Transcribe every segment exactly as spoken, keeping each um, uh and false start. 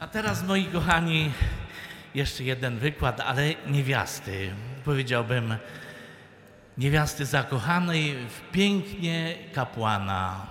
A teraz, moi kochani, jeszcze jeden wykład, ale niewiasty. Powiedziałbym, niewiasty zakochanej w pięknie kapłana.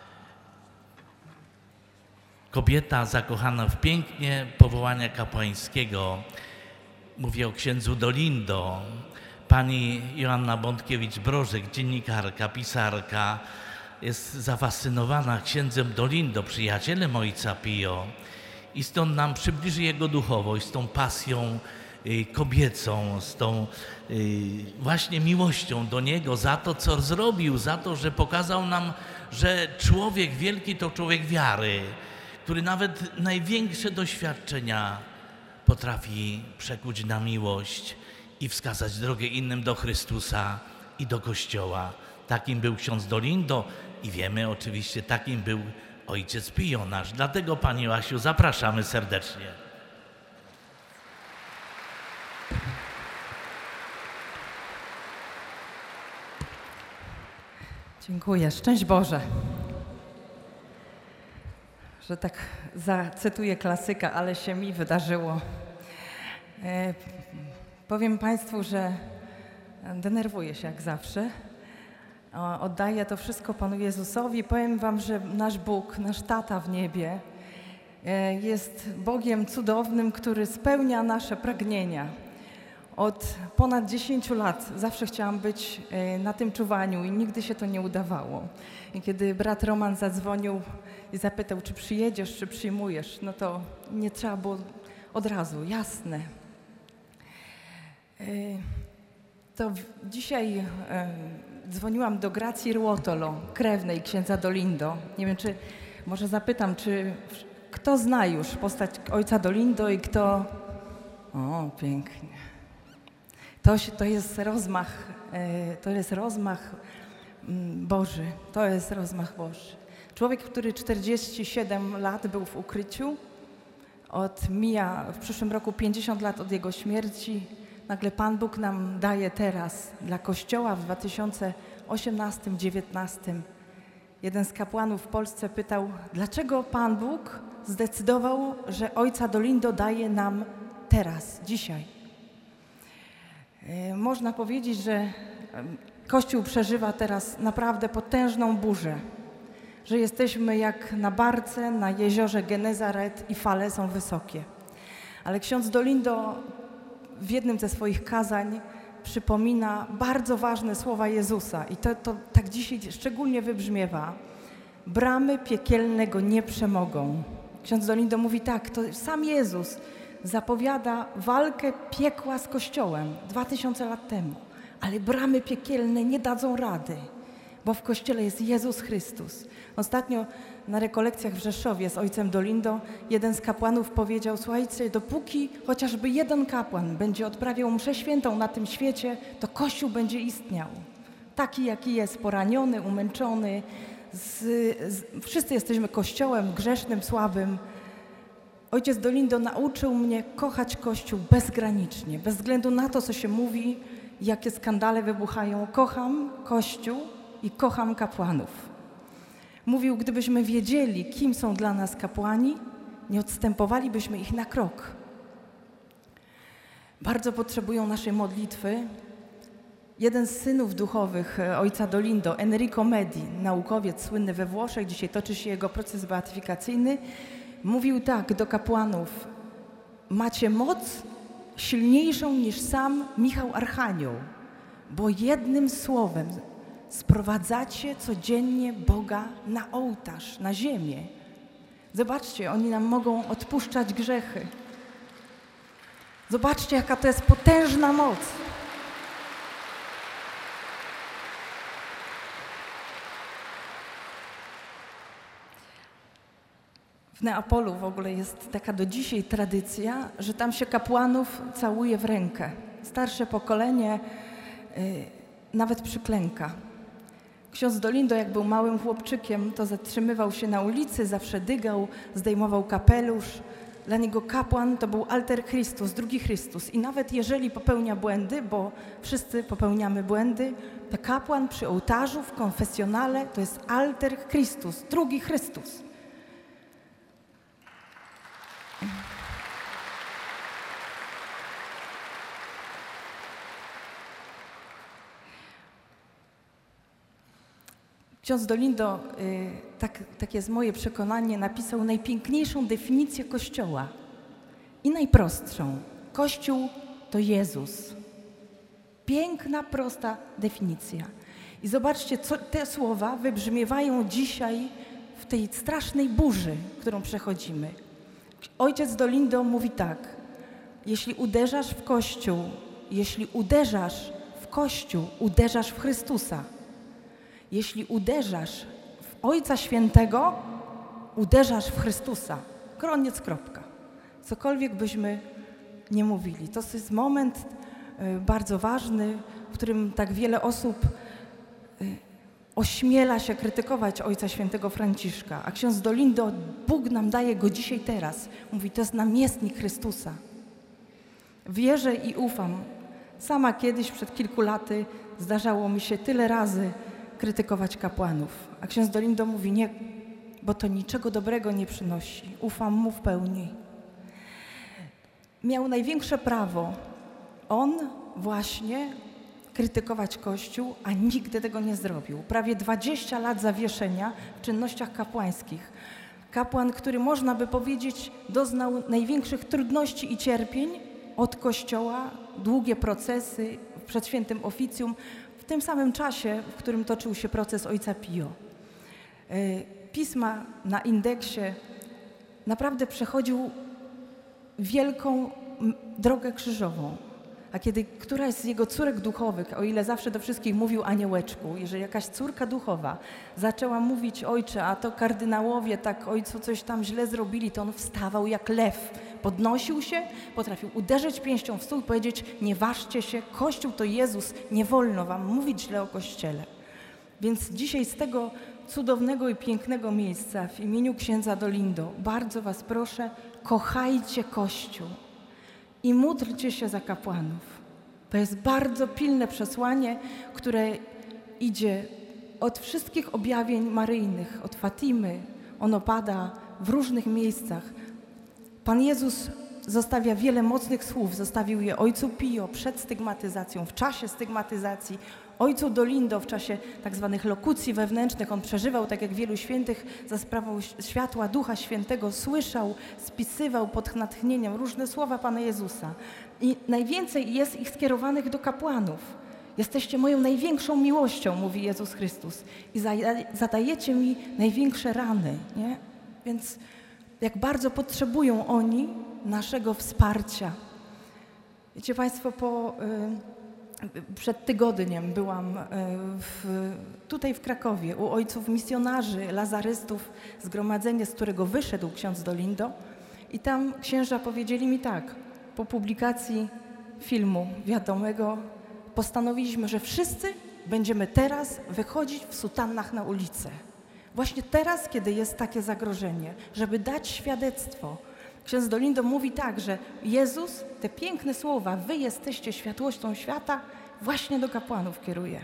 Kobieta zakochana w pięknie powołania kapłańskiego. Mówię o księdzu Dolindo. Pani Joanna Bątkiewicz-Brożek, dziennikarka, pisarka, jest zafascynowana księdzem Dolindo, przyjacielem ojca Pio. I stąd nam przybliży jego duchowość, z tą pasją y, kobiecą, z tą y, właśnie miłością do niego, za to, co zrobił, za to, że pokazał nam, że człowiek wielki to człowiek wiary, który nawet największe doświadczenia potrafi przekuć na miłość i wskazać drogę innym do Chrystusa i do Kościoła. Takim był ksiądz Dolindo i wiemy oczywiście, takim był ojciec Pio nasz. Dlatego, Pani Łasiu, zapraszamy serdecznie. Dziękuję. Szczęść Boże. Że tak zacytuję klasyka, ale się mi wydarzyło. E, powiem Państwu, że denerwuję się jak zawsze. O, oddaję to wszystko Panu Jezusowi. Powiem Wam, że nasz Bóg, nasz Tata w niebie e, jest Bogiem cudownym, który spełnia nasze pragnienia. Od ponad dziesięciu lat zawsze chciałam być e, na tym czuwaniu i nigdy się to nie udawało. I kiedy brat Roman zadzwonił i zapytał, czy przyjedziesz, czy przyjmujesz, no to nie trzeba było od razu, jasne. E, to w, dzisiaj e, dzwoniłam do Gracji Ruotolo, krewnej księdza Dolindo. Nie wiem, czy może zapytam, czy kto zna już postać ojca Dolindo i kto... O, pięknie. To, to jest rozmach, to jest rozmach Boży, to jest rozmach Boży. Człowiek, który czterdzieści siedem lat był w ukryciu, od mija w przyszłym roku pięćdziesiąt lat od jego śmierci, nagle Pan Bóg nam daje teraz dla Kościoła w dwa tysiące osiemnastym dziewiętnastym. Jeden z kapłanów w Polsce pytał, dlaczego Pan Bóg zdecydował, że ojca Dolindo daje nam teraz, dzisiaj. Można powiedzieć, że Kościół przeżywa teraz naprawdę potężną burzę, że jesteśmy jak na barce na jeziorze Genezaret i fale są wysokie. Ale ksiądz Dolindo w jednym ze swoich kazań przypomina bardzo ważne słowa Jezusa i to, to tak dzisiaj szczególnie wybrzmiewa. Bramy piekielne go nie przemogą. Ksiądz Dolindo mówi tak, to sam Jezus zapowiada walkę piekła z Kościołem dwa tysiące lat temu, ale bramy piekielne nie dadzą rady, bo w Kościele jest Jezus Chrystus. Ostatnio na rekolekcjach w Rzeszowie z ojcem Dolindo jeden z kapłanów powiedział, słuchajcie, dopóki chociażby jeden kapłan będzie odprawiał mszę świętą na tym świecie, to Kościół będzie istniał. Taki, jaki jest, poraniony, umęczony. Z, z, wszyscy jesteśmy Kościołem grzesznym, słabym. Ojciec Dolindo nauczył mnie kochać Kościół bezgranicznie, bez względu na to, co się mówi, jakie skandale wybuchają. Kocham Kościół i kocham kapłanów. Mówił, gdybyśmy wiedzieli, kim są dla nas kapłani, nie odstępowalibyśmy ich na krok. Bardzo potrzebują naszej modlitwy. Jeden z synów duchowych ojca Dolindo, Enrico Medi, naukowiec słynny we Włoszech, dzisiaj toczy się jego proces beatyfikacyjny, mówił tak do kapłanów, macie moc silniejszą niż sam Michał Archanioł, bo jednym słowem sprowadzacie codziennie Boga na ołtarz, na ziemię. Zobaczcie, oni nam mogą odpuszczać grzechy. Zobaczcie, jaka to jest potężna moc. W Neapolu w ogóle jest taka do dzisiaj tradycja, że tam się kapłanów całuje w rękę. Starsze pokolenie y, nawet przyklęka. Ksiądz Dolindo, jak był małym chłopczykiem, to zatrzymywał się na ulicy, zawsze dygał, zdejmował kapelusz. Dla niego kapłan to był alter Christus, drugi Chrystus. I nawet jeżeli popełnia błędy, bo wszyscy popełniamy błędy, to kapłan przy ołtarzu w konfesjonale to jest alter Christus, drugi Chrystus. Ksiądz Dolindo, y, tak, tak jest moje przekonanie, napisał najpiękniejszą definicję Kościoła i najprostszą. Kościół to Jezus. Piękna, prosta definicja. I zobaczcie, co te słowa wybrzmiewają dzisiaj w tej strasznej burzy, którą przechodzimy. Ojciec Dolindo mówi tak: jeśli uderzasz w Kościół, jeśli uderzasz w Kościół, uderzasz w Chrystusa. Jeśli uderzasz w Ojca Świętego, uderzasz w Chrystusa. Koniec, kropka. Cokolwiek byśmy nie mówili. To jest moment y, bardzo ważny, w którym tak wiele osób y, ośmiela się krytykować Ojca Świętego Franciszka. A ksiądz Dolindo, Bóg nam daje go dzisiaj, teraz. Mówi, to jest namiestnik Chrystusa. Wierzę i ufam. Sama kiedyś, przed kilku laty, zdarzało mi się tyle razy krytykować kapłanów. A ksiądz Dolindo mówi, nie, bo to niczego dobrego nie przynosi. Ufam mu w pełni. Miał największe prawo on właśnie krytykować Kościół, a nigdy tego nie zrobił. Prawie dwadzieścia lat zawieszenia w czynnościach kapłańskich. Kapłan, który można by powiedzieć doznał największych trudności i cierpień od Kościoła, długie procesy przed świętym oficjum, w tym samym czasie, w którym toczył się proces ojca Pio. Pisma na indeksie naprawdę przechodził wielką drogę krzyżową. A kiedy któraś z jego córek duchowych, o ile zawsze do wszystkich mówił aniołeczku, jeżeli jakaś córka duchowa zaczęła mówić, ojcze, a to kardynałowie tak ojcu coś tam źle zrobili, to on wstawał jak lew, podnosił się, potrafił uderzyć pięścią w stół i powiedzieć, nie ważcie się, Kościół to Jezus, nie wolno wam mówić źle o Kościele. Więc dzisiaj z tego cudownego i pięknego miejsca w imieniu księdza Dolindo bardzo was proszę, kochajcie Kościół i módlcie się za kapłanów. To jest bardzo pilne przesłanie, które idzie od wszystkich objawień maryjnych, od Fatimy. Ono pada w różnych miejscach. Pan Jezus zostawia wiele mocnych słów. Zostawił je ojcu Pio przed stygmatyzacją, w czasie stygmatyzacji, ojcu Dolindo w czasie tak zwanych lokucji wewnętrznych. On przeżywał, tak jak wielu świętych, za sprawą światła Ducha Świętego, słyszał, spisywał pod natchnieniem różne słowa Pana Jezusa. I najwięcej jest ich skierowanych do kapłanów. Jesteście moją największą miłością, mówi Jezus Chrystus, i zadajecie mi największe rany, nie? Więc jak bardzo potrzebują oni naszego wsparcia. Wiecie Państwo, po, y, przed tygodniem byłam y, w, tutaj w Krakowie u ojców misjonarzy, lazarystów, zgromadzenie, z którego wyszedł ksiądz Dolindo, i tam księża powiedzieli mi tak, po publikacji filmu wiadomego postanowiliśmy, że wszyscy będziemy teraz wychodzić w sutannach na ulicę. Właśnie teraz, kiedy jest takie zagrożenie, żeby dać świadectwo. Ksiądz Dolindo mówi tak, że Jezus, te piękne słowa, wy jesteście światłością świata, właśnie do kapłanów kieruje.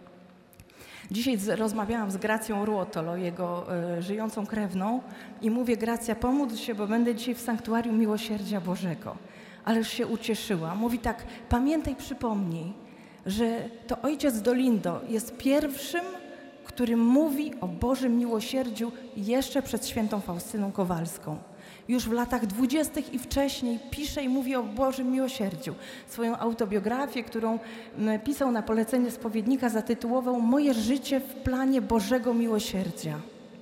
Dzisiaj z, rozmawiałam z Gracją Ruotolo, jego y, żyjącą krewną, i mówię, Gracja, pomódl się, bo będę dzisiaj w Sanktuarium Miłosierdzia Bożego. Ależ się ucieszyła. Mówi tak, pamiętaj, przypomnij, że to ojciec Dolindo jest pierwszym, który mówi o Bożym miłosierdziu jeszcze przed świętą Faustyną Kowalską. Już w latach dwudziestych i wcześniej pisze i mówi o Bożym miłosierdziu. Swoją autobiografię, którą pisał na polecenie spowiednika, zatytułował Moje życie w planie Bożego miłosierdzia.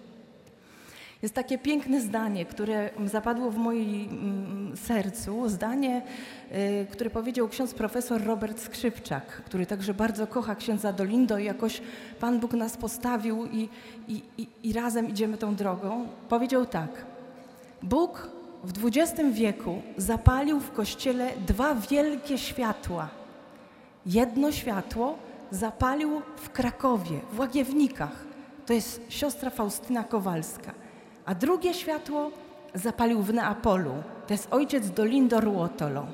Jest takie piękne zdanie, które zapadło w moim sercu, zdanie, y, które powiedział ksiądz profesor Robert Skrzypczak, który także bardzo kocha księdza Dolindo i jakoś Pan Bóg nas postawił i, i, i, i razem idziemy tą drogą. Powiedział tak, Bóg w dwudziestym wieku zapalił w Kościele dwa wielkie światła. Jedno światło zapalił w Krakowie, w Łagiewnikach. To jest siostra Faustyna Kowalska. A drugie światło zapalił w Neapolu. To jest ojciec Dolindo Ruotolo.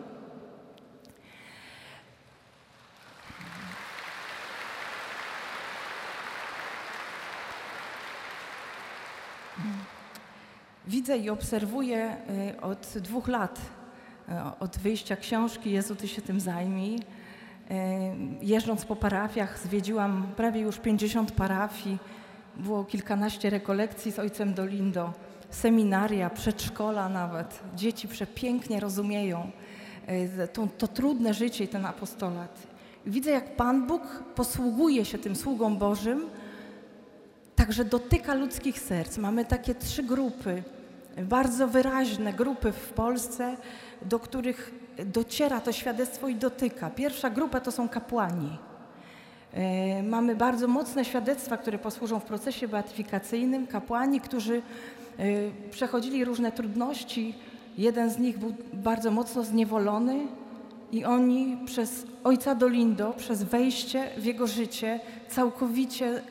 Widzę i obserwuję y, od dwóch lat, y, od wyjścia książki Jezu, Ty się tym zajmij. Y, jeżdżąc po parafiach zwiedziłam prawie już pięćdziesiąt parafii, było kilkanaście rekolekcji z ojcem Dolindo, seminaria, przedszkola nawet. Dzieci przepięknie rozumieją y, to, to trudne życie i ten apostolat. Widzę, jak Pan Bóg posługuje się tym sługom Bożym, także dotyka ludzkich serc. Mamy takie trzy grupy, bardzo wyraźne grupy w Polsce, do których dociera to świadectwo i dotyka. Pierwsza grupa to są kapłani. Yy, mamy bardzo mocne świadectwa, które posłużą w procesie beatyfikacyjnym. Kapłani, którzy yy, przechodzili różne trudności. Jeden z nich był bardzo mocno zniewolony i oni przez ojca Dolindo, przez wejście w jego życie całkowicie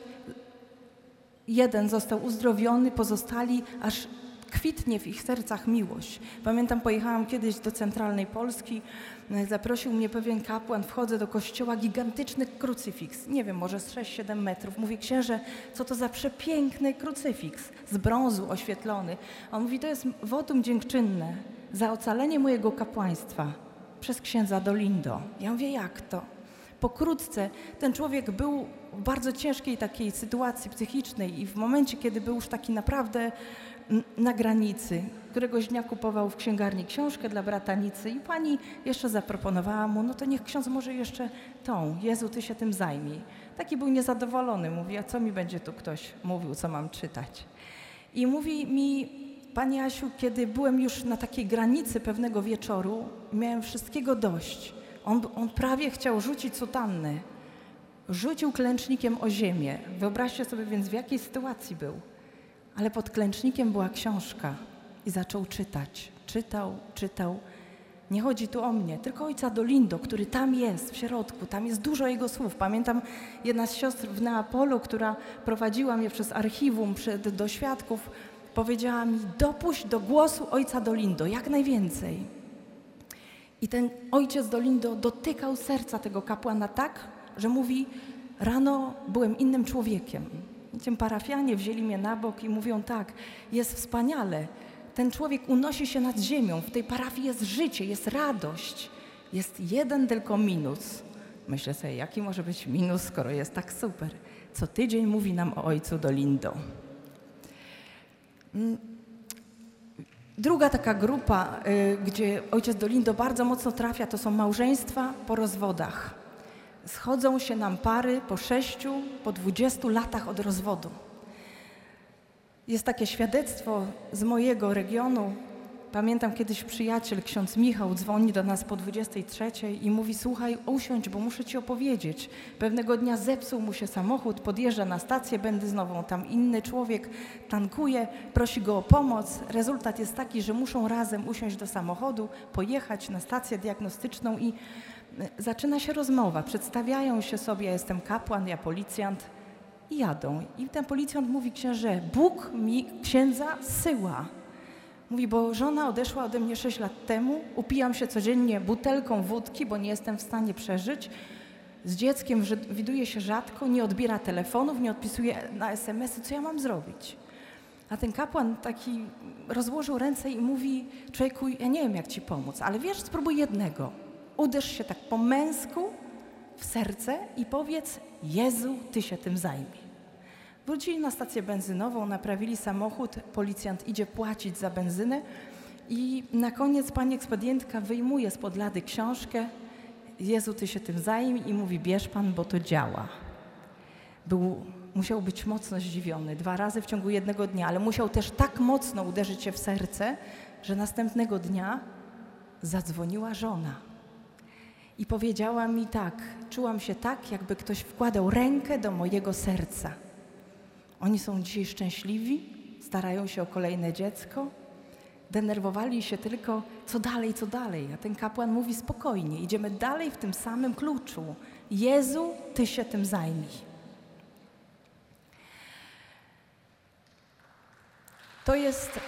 jeden został uzdrowiony, pozostali, aż kwitnie w ich sercach miłość. Pamiętam, pojechałam kiedyś do centralnej Polski, zaprosił mnie pewien kapłan, wchodzę do kościoła, gigantyczny krucyfiks, nie wiem, może z sześć siedem metrów. Mówię, księże, co to za przepiękny krucyfiks, z brązu oświetlony. A on mówi, to jest wotum dziękczynne za ocalenie mojego kapłaństwa przez księdza Dolindo. Ja mówię, jak to? Pokrótce ten człowiek był w bardzo ciężkiej takiej sytuacji psychicznej i w momencie, kiedy był już taki naprawdę na granicy, któregoś dnia kupował w księgarni książkę dla bratanicy i pani jeszcze zaproponowała mu, no to niech ksiądz może jeszcze tą, Jezu, Ty się tym zajmij. Taki był niezadowolony, mówi, a co mi będzie tu ktoś mówił, co mam czytać. I mówi mi, Pani Asiu, kiedy byłem już na takiej granicy pewnego wieczoru, miałem wszystkiego dość. On, on prawie chciał rzucić sutannę. Rzucił klęcznikiem o ziemię. Wyobraźcie sobie więc, w jakiej sytuacji był. Ale pod klęcznikiem była książka i zaczął czytać. Czytał, czytał. Nie chodzi tu o mnie, tylko ojca Dolindo, który tam jest, w środku. Tam jest dużo jego słów. Pamiętam, jedna z siostr w Neapolu, która prowadziła mnie przez archiwum przed, do świadków, powiedziała mi, dopuść do głosu ojca Dolindo, jak najwięcej. I ten ojciec Dolindo dotykał serca tego kapłana tak, że mówi, rano byłem innym człowiekiem. I ci parafianie wzięli mnie na bok i mówią tak, jest wspaniale, ten człowiek unosi się nad ziemią, w tej parafii jest życie, jest radość, jest jeden tylko minus. Myślę sobie, jaki może być minus, skoro jest tak super. Co tydzień mówi nam o ojcu Dolindo. Druga taka grupa, y, gdzie ojciec Dolindo bardzo mocno trafia, to są małżeństwa po rozwodach. Schodzą się nam pary po sześciu, po dwudziestu latach od rozwodu. Jest takie świadectwo z mojego regionu. Pamiętam, kiedyś przyjaciel, ksiądz Michał, dzwoni do nas po dwudziestej trzeciej i mówi, słuchaj, usiądź, bo muszę ci opowiedzieć. Pewnego dnia zepsuł mu się samochód, podjeżdża na stację benzynową, tam inny człowiek tankuje, prosi go o pomoc. Rezultat jest taki, że muszą razem usiąść do samochodu, pojechać na stację diagnostyczną i zaczyna się rozmowa. Przedstawiają się sobie, ja jestem kapłan, ja policjant i jadą. I ten policjant mówi, księże, Bóg mi księdza zsyła. Mówi, bo żona odeszła ode mnie sześć lat temu, upijam się codziennie butelką wódki, bo nie jestem w stanie przeżyć. Z dzieckiem widuję się rzadko, nie odbiera telefonów, nie odpisuje na es em esy. Co ja mam zrobić? A ten kapłan taki rozłożył ręce i mówi, człowieku, ja nie wiem, jak ci pomóc, ale wiesz, spróbuj jednego. Uderz się tak po męsku w serce i powiedz, Jezu, Ty się tym zajmij. Wrócili na stację benzynową, naprawili samochód, policjant idzie płacić za benzynę i na koniec pani ekspedientka wyjmuje spod lady książkę, Jezu, Ty się tym zajmij i mówi, bierz Pan, bo to działa. Był, musiał być mocno zdziwiony, dwa razy w ciągu jednego dnia, ale musiał też tak mocno uderzyć się w serce, że następnego dnia zadzwoniła żona. I powiedziała mi tak, czułam się tak, jakby ktoś wkładał rękę do mojego serca. Oni są dzisiaj szczęśliwi, starają się o kolejne dziecko, denerwowali się tylko, co dalej, co dalej. A ten kapłan mówi, spokojnie, idziemy dalej w tym samym kluczu. Jezu, Ty się tym zajmij. To jest...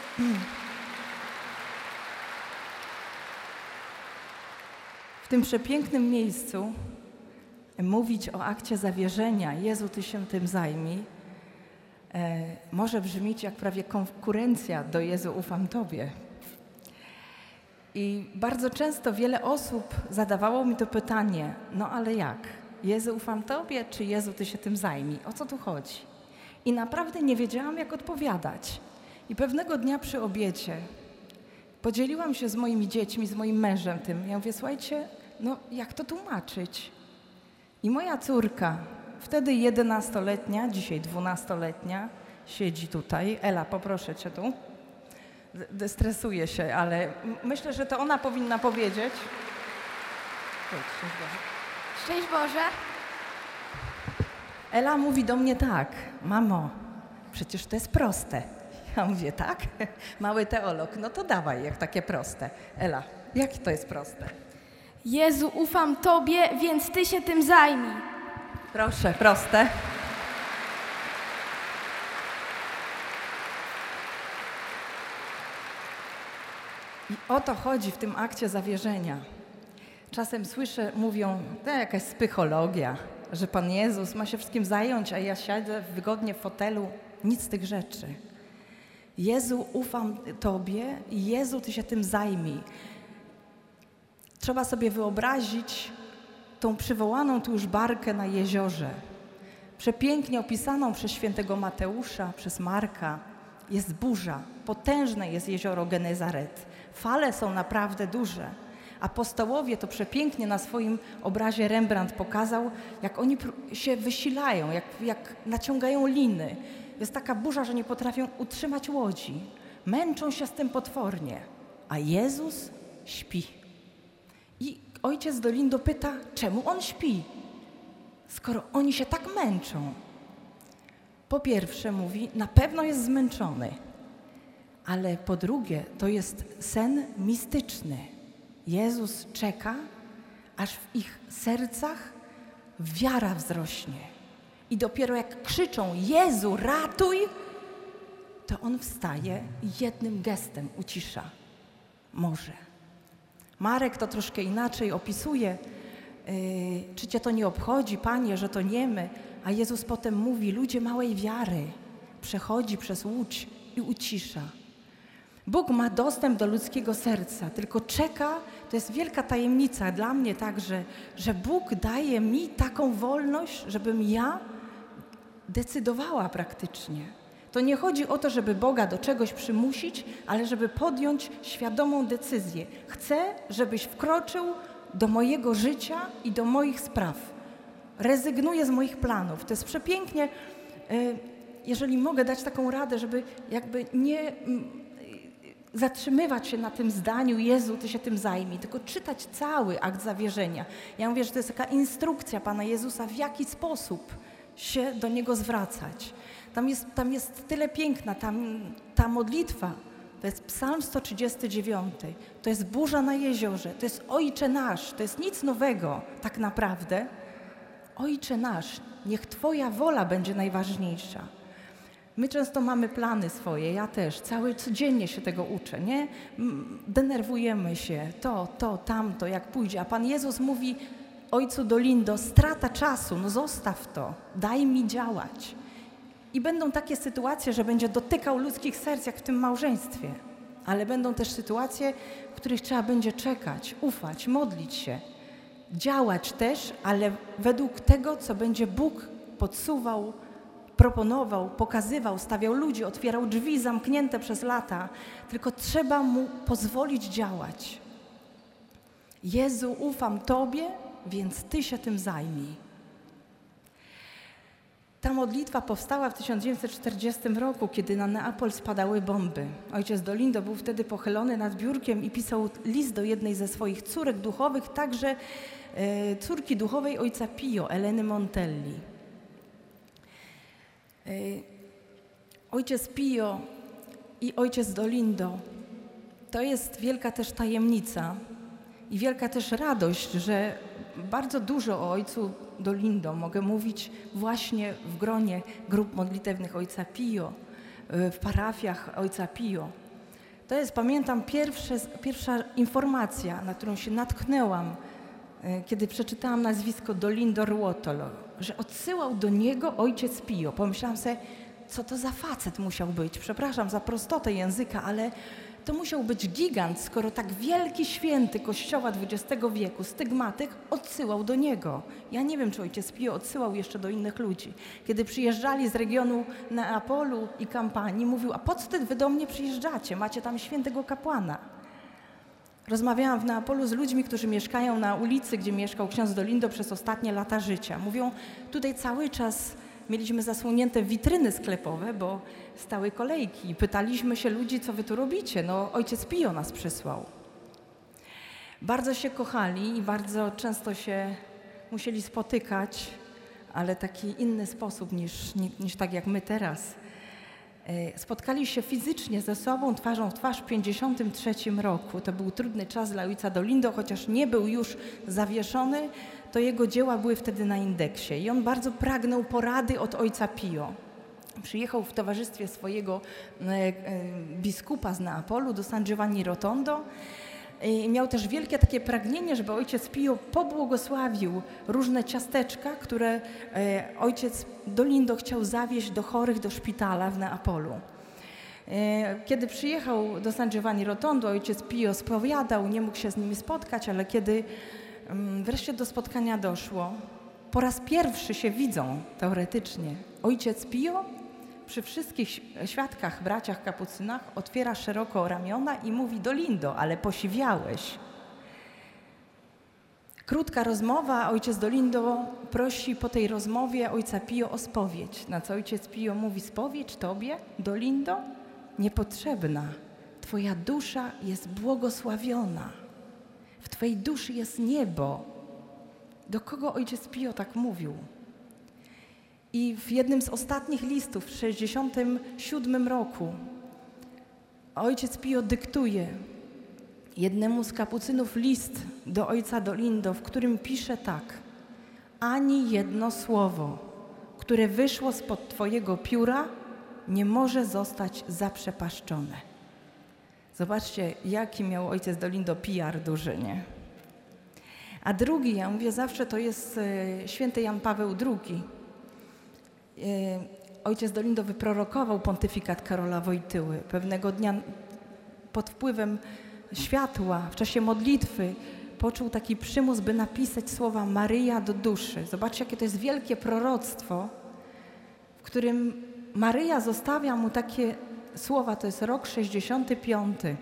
W tym przepięknym miejscu mówić o akcie zawierzenia, Jezu, Ty się tym zajmij, E, może brzmieć jak prawie konkurencja do Jezu, ufam Tobie. I bardzo często wiele osób zadawało mi to pytanie, no ale jak? Jezu, ufam Tobie, czy Jezu, Ty się tym zajmij? O co tu chodzi? I naprawdę nie wiedziałam, jak odpowiadać. I pewnego dnia przy obiedzie podzieliłam się z moimi dziećmi, z moim mężem tym. Ja mówię, słuchajcie, no jak to tłumaczyć? I moja córka, wtedy jedenastoletnia, dzisiaj dwunastoletnia, siedzi tutaj. Ela, poproszę Cię tu. Stresuję się, ale myślę, że to ona powinna powiedzieć. Szczęść Boże. Ela mówi do mnie tak, mamo, przecież to jest proste. Ja mówię, tak? Mały teolog, no to dawaj, jak takie proste. Ela, jak to jest proste? Jezu, ufam Tobie, więc Ty się tym zajmij. Proszę, proste. I o to chodzi w tym akcie zawierzenia. Czasem słyszę, mówią, to jakaś psychologia, że Pan Jezus ma się wszystkim zająć, a ja siedzę wygodnie w fotelu. Nic z tych rzeczy. Jezu, ufam Tobie i Jezu, Ty się tym zajmij. Trzeba sobie wyobrazić tą przywołaną tu już barkę na jeziorze. Przepięknie opisaną przez świętego Mateusza, przez Marka. Jest burza, potężne jest jezioro Genezaret. Fale są naprawdę duże. Apostołowie to przepięknie na swoim obrazie Rembrandt pokazał, jak oni się wysilają, jak, jak naciągają liny. Jest taka burza, że nie potrafią utrzymać łodzi. Męczą się z tym potwornie, a Jezus śpi. I ojciec Dolindo pyta, czemu on śpi, skoro oni się tak męczą. Po pierwsze mówi, na pewno jest zmęczony, ale po drugie, to jest sen mistyczny. Jezus czeka, aż w ich sercach wiara wzrośnie. I dopiero jak krzyczą, Jezu, ratuj, to on wstaje i jednym gestem ucisza morze. Marek to troszkę inaczej opisuje. Yy, czy Cię to nie obchodzi, Panie, że to nie my? A Jezus potem mówi, ludzie małej wiary, przechodzi przez łódź i ucisza. Bóg ma dostęp do ludzkiego serca, tylko czeka, to jest wielka tajemnica dla mnie także, że Bóg daje mi taką wolność, żebym ja decydowała praktycznie. To nie chodzi o to, żeby Boga do czegoś przymusić, ale żeby podjąć świadomą decyzję. Chcę, żebyś wkroczył do mojego życia i do moich spraw. Rezygnuję z moich planów. To jest przepięknie, jeżeli mogę dać taką radę, żeby jakby nie zatrzymywać się na tym zdaniu, Jezu, Ty się tym zajmij, tylko czytać cały akt zawierzenia. Ja mówię, że to jest taka instrukcja Pana Jezusa, w jaki sposób się do Niego zwracać. Tam jest, tam jest tyle piękna, tam, ta modlitwa, to jest Psalm sto trzydziesty dziewiąty, to jest burza na jeziorze, to jest Ojcze nasz, to jest nic nowego tak naprawdę. Ojcze nasz, niech Twoja wola będzie najważniejsza. My często mamy plany swoje, ja też, cały codziennie się tego uczę, nie? Denerwujemy się, to, to, tamto, jak pójdzie, a Pan Jezus mówi Ojcu Dolindo, strata czasu, no zostaw to, daj mi działać. I będą takie sytuacje, że będzie dotykał ludzkich serc, jak w tym małżeństwie, ale będą też sytuacje, w których trzeba będzie czekać, ufać, modlić się, działać też, ale według tego, co będzie Bóg podsuwał, proponował, pokazywał, stawiał ludzi, otwierał drzwi zamknięte przez lata, tylko trzeba Mu pozwolić działać. Jezu, ufam Tobie, więc Ty się tym zajmij. Ta modlitwa powstała w tysiąc dziewięćset czterdziestym roku, kiedy na Neapol spadały bomby. Ojciec Dolindo był wtedy pochylony nad biurkiem i pisał list do jednej ze swoich córek duchowych, także e, córki duchowej ojca Pio, Eleny Montelli. E, ojciec Pio i ojciec Dolindo to jest wielka też tajemnica i wielka też radość, że bardzo dużo o ojcu Dolindo mogę mówić właśnie w gronie grup modlitewnych ojca Pio, w parafiach ojca Pio. To jest, pamiętam, pierwsze, pierwsza informacja, na którą się natknęłam, kiedy przeczytałam nazwisko Dolindo Ruotolo, że odsyłał do niego ojciec Pio. Pomyślałam sobie, co to za facet musiał być. Przepraszam za prostotę języka, ale to musiał być gigant, skoro tak wielki święty Kościoła dwudziestego wieku, stygmatyk, odsyłał do niego. Ja nie wiem, czy ojciec Pio odsyłał jeszcze do innych ludzi. Kiedy przyjeżdżali z regionu Neapolu i Kampanii, mówił, a po co wy do mnie przyjeżdżacie? Macie tam świętego kapłana. Rozmawiałam w Neapolu z ludźmi, którzy mieszkają na ulicy, gdzie mieszkał ksiądz Dolindo przez ostatnie lata życia. Mówią, tutaj cały czas mieliśmy zasłonięte witryny sklepowe, bo stały kolejki. Pytaliśmy się ludzi, co wy tu robicie? No, ojciec Pio nas przysłał. Bardzo się kochali i bardzo często się musieli spotykać, ale taki inny sposób niż, niż tak jak my teraz. Spotkali się fizycznie ze sobą, twarzą w twarz w pięćdziesiątym trzecim roku. To był trudny czas dla ojca Dolindo, chociaż nie był już zawieszony, to jego dzieła były wtedy na indeksie i on bardzo pragnął porady od ojca Pio. Przyjechał w towarzystwie swojego biskupa z Neapolu do San Giovanni Rotondo i miał też wielkie takie pragnienie, żeby ojciec Pio pobłogosławił różne ciasteczka, które ojciec Dolindo chciał zawieźć do chorych do szpitala w Neapolu. Kiedy przyjechał do San Giovanni Rotondo, ojciec Pio spowiadał, nie mógł się z nimi spotkać, ale kiedy wreszcie do spotkania doszło, po raz pierwszy się widzą teoretycznie. Ojciec Pio przy wszystkich świadkach, braciach kapucynach otwiera szeroko ramiona i mówi, Dolindo, ale posiwiałeś. Krótka rozmowa, ojciec Dolindo prosi po tej rozmowie ojca Pio o spowiedź. Na co ojciec Pio mówi, spowiedź tobie, Dolindo? Niepotrzebna. Twoja dusza jest błogosławiona. W twojej duszy jest niebo. Do kogo ojciec Pio tak mówił? I w jednym z ostatnich listów w sześćdziesiątym siódmym roku ojciec Pio dyktuje jednemu z kapucynów list do ojca Dolindo, w którym pisze tak: ani jedno słowo, które wyszło spod twojego pióra, nie może zostać zaprzepaszczone. Zobaczcie, jaki miał ojciec Dolindo P R duży, nie? A drugi, ja mówię zawsze, to jest e, święty Jan Paweł drugi. E, ojciec Dolindo wyprorokował pontyfikat Karola Wojtyły. Pewnego dnia pod wpływem światła, w czasie modlitwy poczuł taki przymus, by napisać słowa Maryja do duszy. Zobaczcie, jakie to jest wielkie proroctwo, w którym Maryja zostawia mu takie słowa, to jest rok sześćdziesiąty piąty,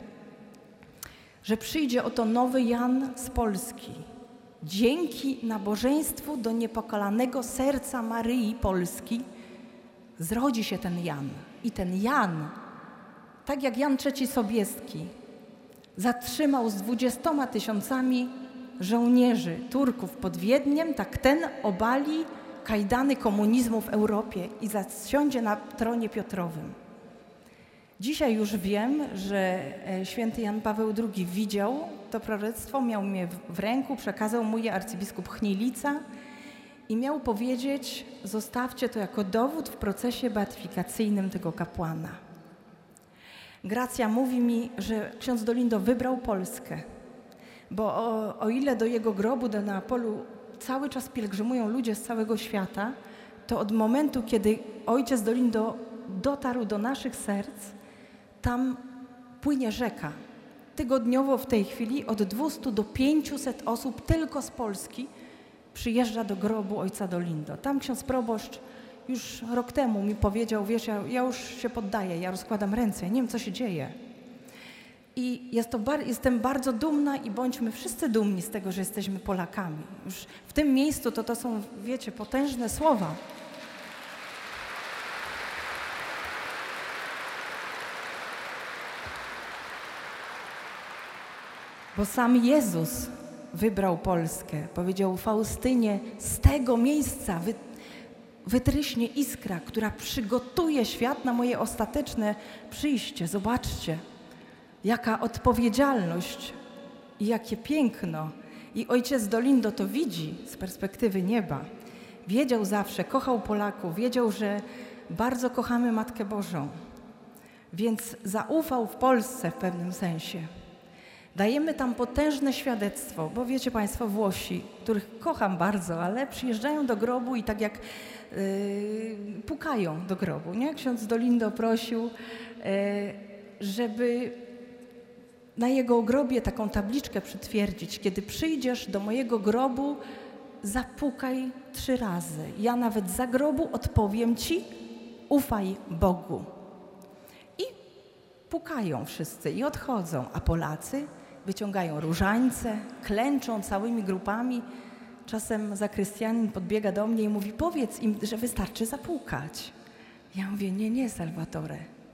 że przyjdzie oto nowy Jan z Polski. Dzięki nabożeństwu do niepokalanego serca Maryi Polski zrodzi się ten Jan. I ten Jan, tak jak Jan trzeci Sobieski, zatrzymał z dwudziestoma tysiącami żołnierzy Turków pod Wiedniem, tak ten obali kajdany komunizmu w Europie i zasiądzie na tronie Piotrowym. Dzisiaj już wiem, że święty Jan Paweł drugi widział to proroctwo, miał mnie w ręku, przekazał mu je arcybiskup Chmielica i miał powiedzieć, zostawcie to jako dowód w procesie beatyfikacyjnym tego kapłana. Gracja mówi mi, że ksiądz Dolindo wybrał Polskę, bo o, o ile do jego grobu, do Neapolu cały czas pielgrzymują ludzie z całego świata, to od momentu, kiedy ojciec Dolindo dotarł do naszych serc, tam płynie rzeka. Tygodniowo w tej chwili od dwustu do pięciuset osób tylko z Polski przyjeżdża do grobu ojca Dolindo. Tam ksiądz proboszcz już rok temu mi powiedział, wiesz, ja, ja już się poddaję, ja rozkładam ręce, ja nie wiem, co się dzieje. I jest to bar- jestem bardzo dumna i bądźmy wszyscy dumni z tego, że jesteśmy Polakami. Już w tym miejscu to, to są, wiecie, potężne słowa. Bo sam Jezus wybrał Polskę. Powiedział Faustynie, z tego miejsca wy, wytryśnie iskra, która przygotuje świat na moje ostateczne przyjście. Zobaczcie, jaka odpowiedzialność i jakie piękno. I ojciec Dolindo to widzi z perspektywy nieba. Wiedział zawsze, kochał Polaków, wiedział, że bardzo kochamy Matkę Bożą. Więc zaufał w Polsce w pewnym sensie. Dajemy tam potężne świadectwo, bo wiecie Państwo, Włosi, których kocham bardzo, ale przyjeżdżają do grobu i tak jak yy, pukają do grobu, nie? Ksiądz Dolindo prosił, yy, żeby na jego grobie taką tabliczkę przytwierdzić. Kiedy przyjdziesz do mojego grobu, zapukaj trzy razy. Ja nawet za grobu odpowiem ci, ufaj Bogu. I pukają wszyscy i odchodzą, a Polacy wyciągają różańce, klęczą całymi grupami. Czasem zakrystianin podbiega do mnie i mówi, powiedz im, że wystarczy zapukać. Ja mówię, nie, nie, Salvatore.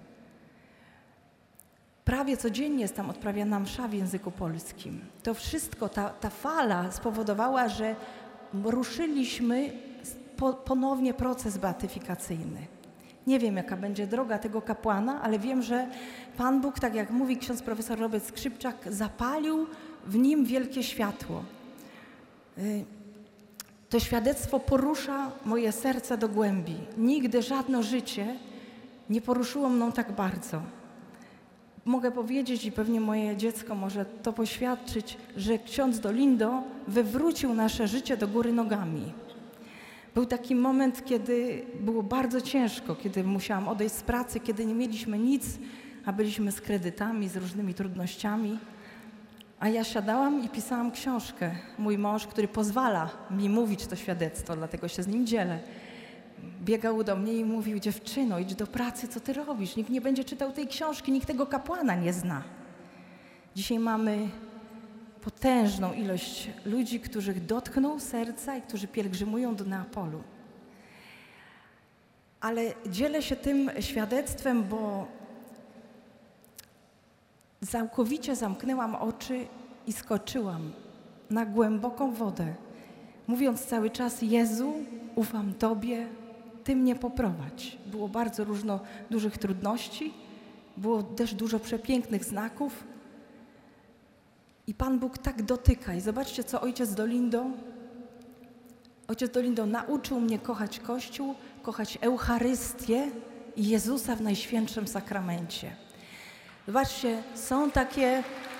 Prawie codziennie jest tam odprawiana msza w języku polskim. To wszystko, ta, ta fala spowodowała, że ruszyliśmy po, ponownie proces beatyfikacyjny. Nie wiem, jaka będzie droga tego kapłana, ale wiem, że Pan Bóg, tak jak mówi ksiądz profesor Robert Skrzypczak, zapalił w nim wielkie światło. To świadectwo porusza moje serce do głębi. Nigdy żadne życie nie poruszyło mną tak bardzo. Mogę powiedzieć i pewnie moje dziecko może to poświadczyć, że ksiądz Dolindo wywrócił nasze życie do góry nogami. Był taki moment, kiedy było bardzo ciężko, kiedy musiałam odejść z pracy, kiedy nie mieliśmy nic, a byliśmy z kredytami, z różnymi trudnościami. A ja siadałam i pisałam książkę. Mój mąż, który pozwala mi mówić to świadectwo, dlatego się z nim dzielę, biegał do mnie i mówił, dziewczyno, idź do pracy, co ty robisz? Nikt nie będzie czytał tej książki, nikt tego kapłana nie zna. Dzisiaj mamy potężną ilość ludzi, których dotknął serca i którzy pielgrzymują do Neapolu. Ale dzielę się tym świadectwem, bo całkowicie zamknęłam oczy i skoczyłam na głęboką wodę, mówiąc cały czas, Jezu, ufam Tobie, Ty mnie poprowadź. Było bardzo różno dużych trudności, było też dużo przepięknych znaków i Pan Bóg tak dotyka. I zobaczcie, co ojciec Dolindo, ojciec Dolindo nauczył mnie kochać Kościół, kochać Eucharystię i Jezusa w Najświętszym Sakramencie. Zobaczcie, są takie...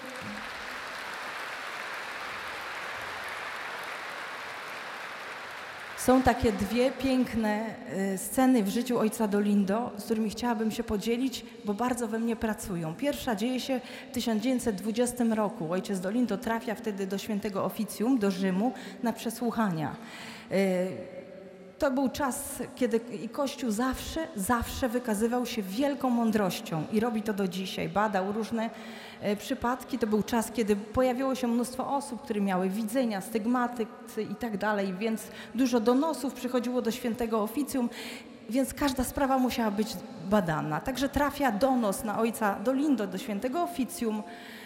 Są takie dwie piękne sceny w życiu ojca Dolindo, z którymi chciałabym się podzielić, bo bardzo we mnie pracują. Pierwsza dzieje się w tysiąc dziewięćset dwudziestym roku. Ojciec Dolindo trafia wtedy do świętego oficjum, do Rzymu, na przesłuchania. To był czas, kiedy Kościół zawsze, zawsze wykazywał się wielką mądrością i robi to do dzisiaj. Badał różne przypadki. To był czas, kiedy pojawiło się mnóstwo osób, które miały widzenia, stygmatycy i tak dalej, więc dużo donosów przychodziło do świętego oficjum, więc każda sprawa musiała być badana. Także trafia donos na ojca Dolindo do świętego oficjum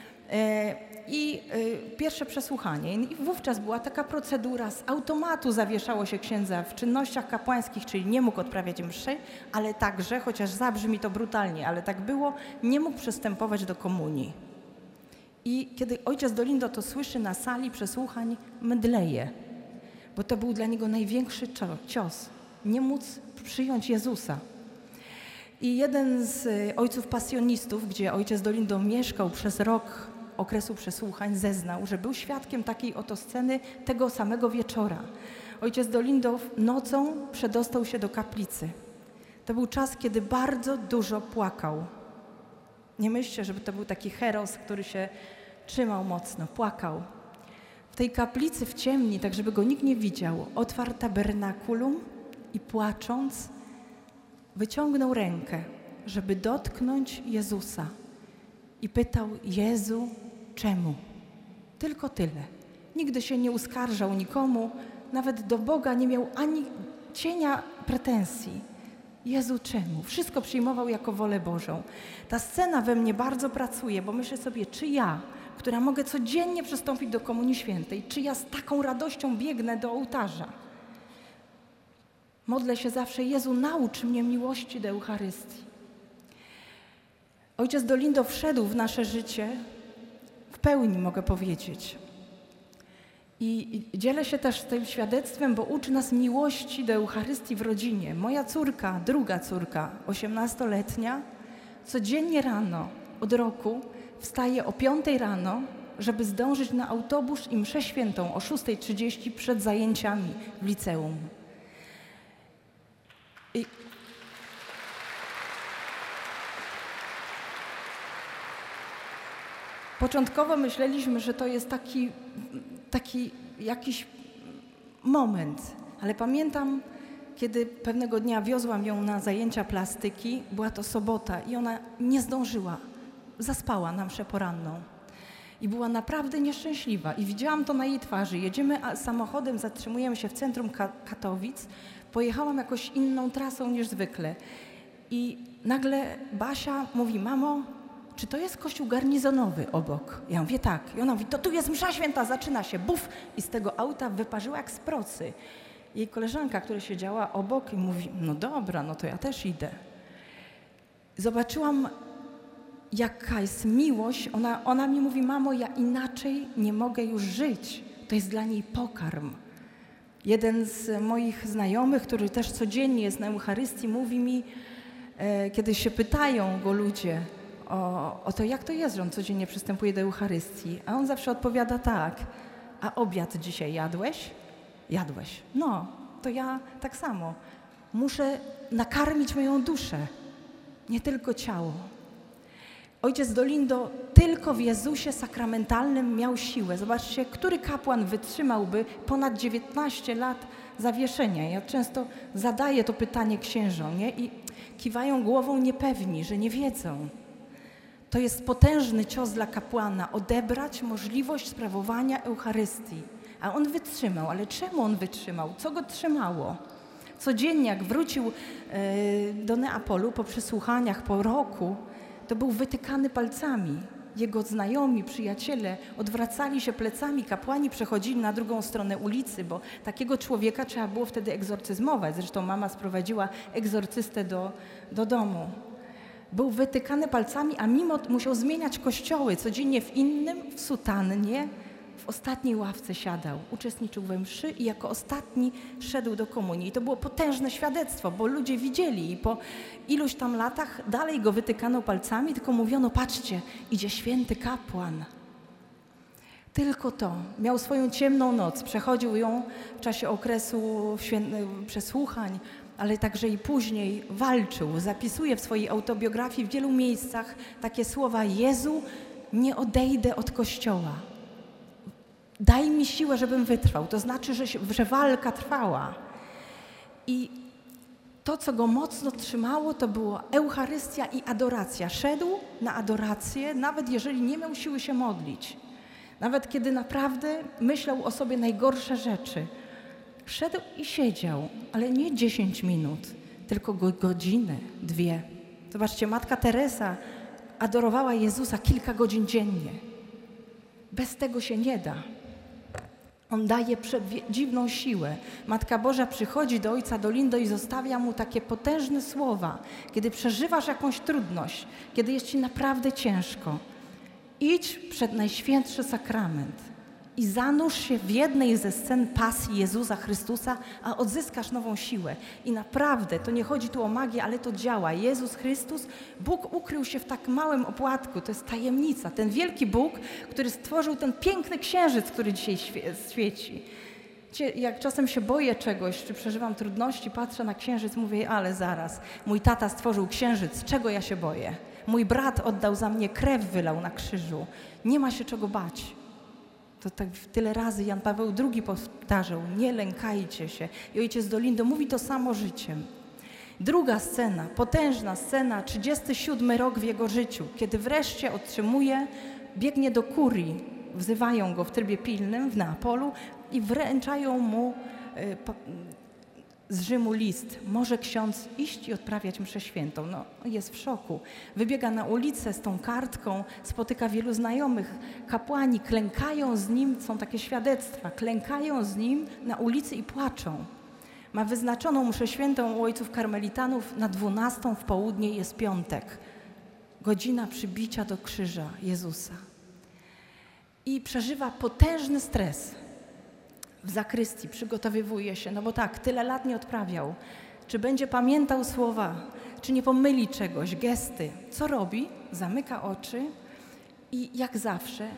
i pierwsze przesłuchanie. I wówczas była taka procedura, z automatu zawieszało się księdza w czynnościach kapłańskich, czyli nie mógł odprawiać mszy, ale także, chociaż zabrzmi to brutalnie, ale tak było, nie mógł przystępować do komunii. I kiedy ojciec Dolindo to słyszy na sali przesłuchań, mdleje, bo to był dla niego największy cios. Nie móc przyjąć Jezusa. I jeden z ojców pasjonistów, gdzie ojciec Dolindo mieszkał przez rok okresu przesłuchań, zeznał, że był świadkiem takiej oto sceny tego samego wieczora. Ojciec Dolindo nocą przedostał się do kaplicy. To był czas, kiedy bardzo dużo płakał. Nie myślcie, żeby to był taki heros, który się trzymał mocno, płakał. W tej kaplicy w ciemni, tak żeby go nikt nie widział, otwarł tabernakulum i płacząc wyciągnął rękę, żeby dotknąć Jezusa i pytał, Jezu, czemu? Tylko tyle. Nigdy się nie uskarżał nikomu, nawet do Boga nie miał ani cienia pretensji. Jezu, czemu? Wszystko przyjmował jako wolę Bożą. Ta scena we mnie bardzo pracuje, bo myślę sobie, czy ja, która mogę codziennie przystąpić do Komunii Świętej, czy ja z taką radością biegnę do ołtarza? Modlę się zawsze, Jezu, naucz mnie miłości do Eucharystii. Ojciec Dolindo wszedł w nasze życie w pełni, mogę powiedzieć. I, I dzielę się też tym świadectwem, bo uczy nas miłości do Eucharystii w rodzinie. Moja córka, druga córka, osiemnastoletnia, codziennie rano od roku wstaje o piątej rano żeby zdążyć na autobus i mszę świętą o szósta trzydzieści przed zajęciami w liceum. I początkowo myśleliśmy, że to jest taki, taki jakiś moment, ale pamiętam, kiedy pewnego dnia wiozłam ją na zajęcia plastyki, była to sobota i ona nie zdążyła, zaspała na mszę poranną. I była naprawdę nieszczęśliwa i widziałam to na jej twarzy. Jedziemy samochodem, zatrzymujemy się w centrum Katowic, pojechałam jakoś inną trasą niż zwykle. I nagle Basia mówi: mamo, czy to jest kościół garnizonowy obok? Ja mówię: tak. I ona mówi: to tu jest msza święta, zaczyna się, buf! I z tego auta wyparzyła jak z procy. Jej koleżanka, która siedziała obok, i mówi: no dobra, no to ja też idę. Zobaczyłam, jaka jest miłość. Ona, ona mi mówi: mamo, ja inaczej nie mogę już żyć. To jest dla niej pokarm. Jeden z moich znajomych, który też codziennie jest na Eucharystii, mówi mi, e, kiedy się pytają go ludzie o, o to, jak to jest, że on codziennie przystępuje do Eucharystii, a on zawsze odpowiada tak: a obiad dzisiaj jadłeś? Jadłeś. No, to ja tak samo. Muszę nakarmić moją duszę, nie tylko ciało. Ojciec Dolindo tylko w Jezusie sakramentalnym miał siłę. Zobaczcie, który kapłan wytrzymałby ponad dziewiętnaście lat zawieszenia. Ja często zadaję to pytanie księżom, nie? I kiwają głową niepewni, że nie wiedzą. To jest potężny cios dla kapłana, odebrać możliwość sprawowania Eucharystii. A on wytrzymał. Ale czemu on wytrzymał? Co go trzymało? Codziennie, jak wrócił e, do Neapolu po przesłuchaniach, po roku, to był wytykany palcami. Jego znajomi, przyjaciele odwracali się plecami, kapłani przechodzili na drugą stronę ulicy, bo takiego człowieka trzeba było wtedy egzorcyzmować. Zresztą mama sprowadziła egzorcystę do, do domu. Był wytykany palcami, a mimo to musiał zmieniać kościoły. Codziennie w innym, w sutannie, w ostatniej ławce siadał, uczestniczył we mszy i jako ostatni szedł do komunii. I to było potężne świadectwo, bo ludzie widzieli i po iluś tam latach dalej go wytykano palcami, tylko mówiono: patrzcie, idzie święty kapłan. Tylko to. Miał swoją ciemną noc, przechodził ją w czasie okresu przesłuchań, ale także i później walczył. Zapisuje w swojej autobiografii w wielu miejscach takie słowa: Jezu, nie odejdę od Kościoła. Daj mi siłę, żebym wytrwał. To znaczy, że, się, że walka trwała. I to, co go mocno trzymało, to była Eucharystia i adoracja. Szedł na adorację, nawet jeżeli nie miał siły się modlić. Nawet kiedy naprawdę myślał o sobie najgorsze rzeczy. Szedł i siedział, ale nie dziesięć minut, tylko godzinę, dwie. Zobaczcie, Matka Teresa adorowała Jezusa kilka godzin dziennie. Bez tego się nie da. On daje przedziwną siłę. Matka Boża przychodzi do ojca Dolindo i zostawia mu takie potężne słowa. Kiedy przeżywasz jakąś trudność, kiedy jest ci naprawdę ciężko, idź przed Najświętszy Sakrament i zanurz się w jednej ze scen pasji Jezusa Chrystusa, a odzyskasz nową siłę. I naprawdę, to nie chodzi tu o magię, ale to działa. Jezus Chrystus, Bóg ukrył się w tak małym opłatku. To jest tajemnica. Ten wielki Bóg, który stworzył ten piękny księżyc, który dzisiaj świeci. Jak czasem się boję czegoś, czy przeżywam trudności, patrzę na księżyc, mówię: ale zaraz, mój tata stworzył księżyc, czego ja się boję? Mój brat oddał za mnie krew, wylał na krzyżu. Nie ma się czego bać. To tak tyle razy Jan Paweł drugi powtarzał: nie lękajcie się. I ojciec Dolindo mówi to samo życiem. Druga scena, potężna scena, trzydziesty siódmy rok w jego życiu, kiedy wreszcie otrzymuje, biegnie do kurii, wzywają go w trybie pilnym w Neapolu i wręczają mu y, po, z Rzymu list. Może ksiądz iść i odprawiać mszę świętą. No, jest w szoku. Wybiega na ulicę z tą kartką, spotyka wielu znajomych. Kapłani klękają z nim, są takie świadectwa, klękają z nim na ulicy i płaczą. Ma wyznaczoną mszę świętą u ojców karmelitanów na dwunastą w południe, jest piątek. Godzina przybicia do krzyża Jezusa. I przeżywa potężny stres. W zakrystii przygotowywuje się, no bo tak, tyle lat nie odprawiał. Czy będzie pamiętał słowa, czy nie pomyli czegoś, gesty. Co robi? Zamyka oczy i jak zawsze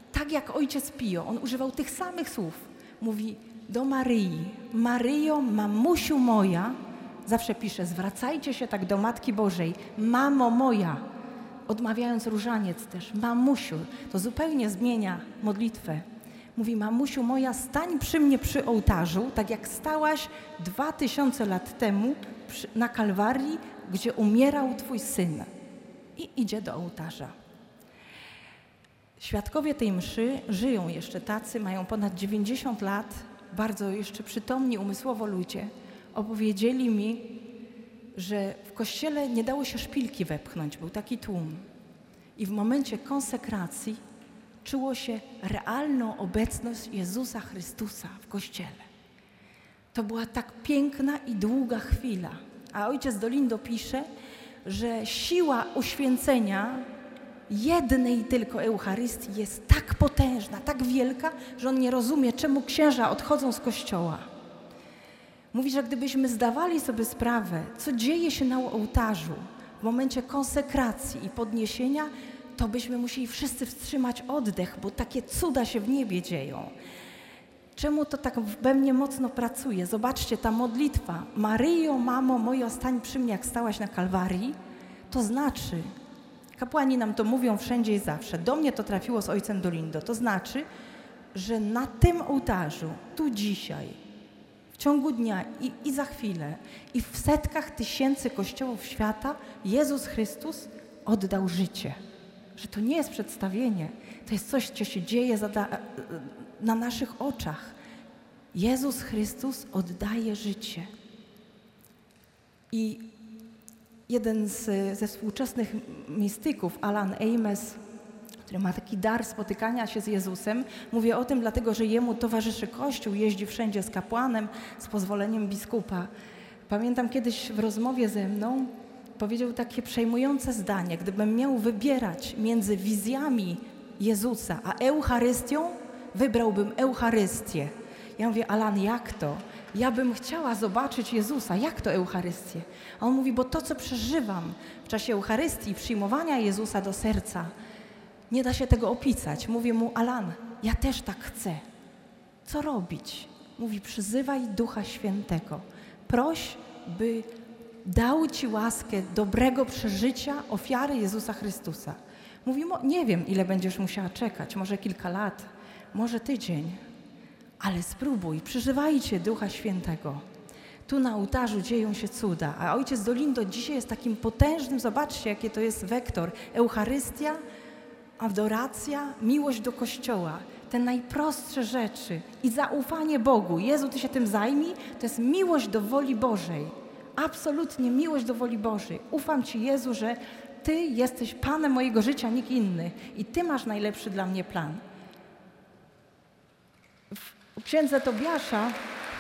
tak jak ojciec Pio, on używał tych samych słów. Mówi do Maryi, Maryjo, mamusiu moja, zawsze pisze, zwracajcie się tak do Matki Bożej, mamo moja, odmawiając różaniec też, mamusiu, to zupełnie zmienia modlitwę. Mówi, mamusiu moja, stań przy mnie przy ołtarzu, tak jak stałaś dwa tysiące lat temu przy, na Kalwarii, gdzie umierał twój syn. I idzie do ołtarza. Świadkowie tej mszy żyją jeszcze tacy, mają ponad dziewięćdziesiąt lat, bardzo jeszcze przytomni umysłowo ludzie. Opowiedzieli mi, że w kościele nie dało się szpilki wepchnąć, był taki tłum. I w momencie konsekracji czuło się realną obecność Jezusa Chrystusa w kościele. To była tak piękna i długa chwila. A ojciec Dolindo pisze, że siła uświęcenia jednej tylko Eucharystii jest tak potężna, tak wielka, że on nie rozumie, czemu księża odchodzą z kościoła. Mówi, że gdybyśmy zdawali sobie sprawę, co dzieje się na ołtarzu w momencie konsekracji i podniesienia, to byśmy musieli wszyscy wstrzymać oddech, bo takie cuda się w niebie dzieją. Czemu to tak we mnie mocno pracuje? Zobaczcie, ta modlitwa, Maryjo, mamo moja, stań przy mnie, jak stałaś na Kalwarii, to znaczy, kapłani nam to mówią wszędzie i zawsze, do mnie to trafiło z ojcem Dolindo, to znaczy, że na tym ołtarzu, tu dzisiaj, w ciągu dnia i, i za chwilę, i w setkach tysięcy kościołów świata, Jezus Chrystus oddał życie. Że to nie jest przedstawienie, to jest coś, co się dzieje na naszych oczach. Jezus Chrystus oddaje życie. I jeden z, ze współczesnych mistyków, Alan Ames, który ma taki dar spotykania się z Jezusem, mówi o tym dlatego, że jemu towarzyszy Kościół, jeździ wszędzie z kapłanem, z pozwoleniem biskupa. Pamiętam kiedyś w rozmowie ze mną, powiedział takie przejmujące zdanie, gdybym miał wybierać między wizjami Jezusa a Eucharystią, wybrałbym Eucharystię. Ja mówię, Alan, jak to? Ja bym chciała zobaczyć Jezusa, jak to Eucharystię? A on mówi, bo to, co przeżywam w czasie Eucharystii, przyjmowania Jezusa do serca, nie da się tego opisać. Mówię mu, Alan, ja też tak chcę. Co robić? Mówi, przyzywaj Ducha Świętego. Proś, by dał ci łaskę dobrego przeżycia ofiary Jezusa Chrystusa. Mówi, nie wiem, ile będziesz musiała czekać, może kilka lat, może tydzień, ale spróbuj, przeżywajcie Ducha Świętego. Tu na ołtarzu dzieją się cuda, a ojciec Dolindo dzisiaj jest takim potężnym, zobaczcie, jakie to jest wektor, Eucharystia, adoracja, miłość do Kościoła, te najprostsze rzeczy i zaufanie Bogu. Jezu, Ty się tym zajmij, to jest miłość do woli Bożej. Absolutnie miłość do woli Bożej. Ufam Ci, Jezu, że Ty jesteś Panem mojego życia, nikt inny i Ty masz najlepszy dla mnie plan. W księdze Tobiasza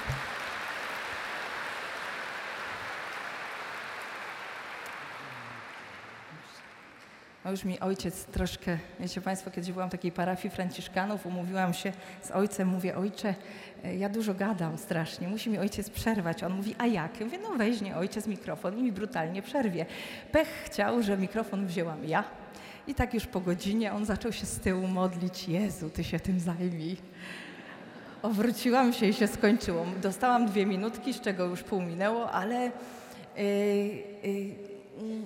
no już mi ojciec troszkę, wiecie Państwo, kiedyś byłam w takiej parafii franciszkanów, umówiłam się z ojcem, mówię, ojcze, ja dużo gadam strasznie, musi mi ojciec przerwać. On mówi, a jak? Ja mówię, no weźmie ojciec mikrofon i mi brutalnie przerwie. Pech chciał, że mikrofon wzięłam ja i tak już po godzinie on zaczął się z tyłu modlić, Jezu, Ty się tym zajmij. Obróciłam się i się skończyło. Dostałam dwie minutki, z czego już pół minęło, ale yy, yy, yy,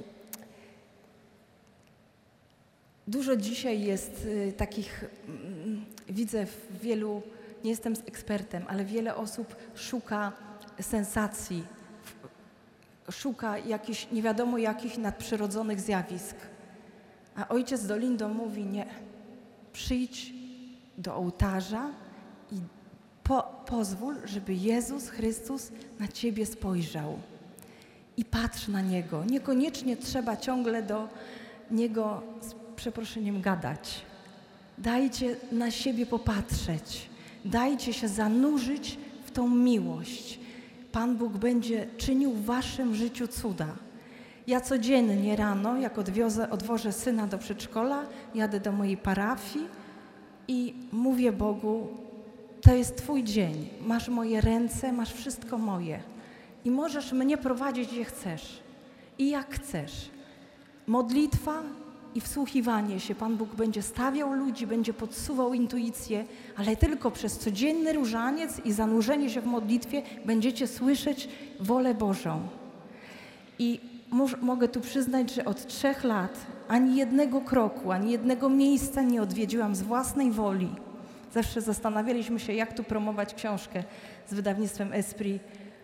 dużo dzisiaj jest y, takich, y, widzę w wielu, nie jestem ekspertem, ale wiele osób szuka sensacji, w, szuka jakichś, nie wiadomo jakich nadprzyrodzonych zjawisk. A ojciec Dolindo mówi, nie, przyjdź do ołtarza i po, pozwól, żeby Jezus Chrystus na Ciebie spojrzał. I patrz na Niego. Niekoniecznie trzeba ciągle do Niego z przeproszeniem gadać. Dajcie na siebie popatrzeć. Dajcie się zanurzyć w tą miłość. Pan Bóg będzie czynił w waszym życiu cuda. Ja codziennie rano, jak odwiozę, odwożę syna do przedszkola, jadę do mojej parafii i mówię Bogu, to jest Twój dzień. Masz moje ręce, masz wszystko moje. I możesz mnie prowadzić, gdzie chcesz. I jak chcesz. Modlitwa i wsłuchiwanie się. Pan Bóg będzie stawiał ludzi, będzie podsuwał intuicję, ale tylko przez codzienny różaniec i zanurzenie się w modlitwie będziecie słyszeć wolę Bożą. I moż, mogę tu przyznać, że od trzech lat ani jednego kroku, ani jednego miejsca nie odwiedziłam z własnej woli. Zawsze zastanawialiśmy się, jak tu promować książkę z wydawnictwem Esprit.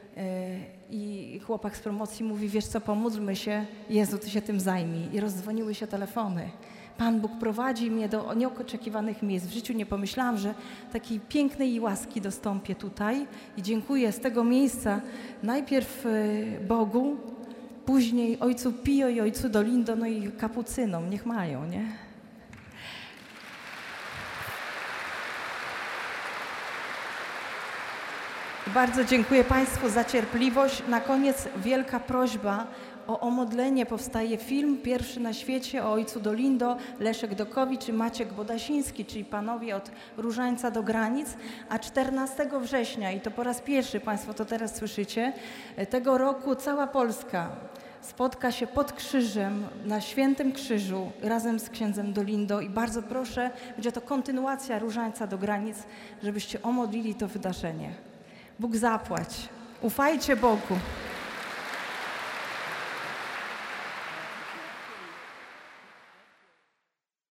I chłopak z promocji mówi, wiesz co, pomódlmy się, Jezu, Ty się tym zajmij. I rozdzwoniły się telefony. Pan Bóg prowadzi mnie do nieoczekiwanych miejsc. W życiu nie pomyślałam, że takiej pięknej łaski dostąpię tutaj. I dziękuję z tego miejsca najpierw Bogu, później ojcu Pio i ojcu Dolindo, no i kapucynom. Niech mają, nie? Bardzo dziękuję Państwu za cierpliwość. Na koniec wielka prośba o omodlenie. Powstaje film pierwszy na świecie o ojcu Dolindo, Leszek Dokowicz i Maciek Bodasiński, czyli panowie od Różańca do granic, a czternastego września, i to po raz pierwszy, Państwo to teraz słyszycie, tego roku cała Polska spotka się pod krzyżem, na Świętym Krzyżu, razem z księdzem Dolindo i bardzo proszę, będzie to kontynuacja Różańca do granic, żebyście omodlili to wydarzenie. Bóg zapłać. Ufajcie Bogu.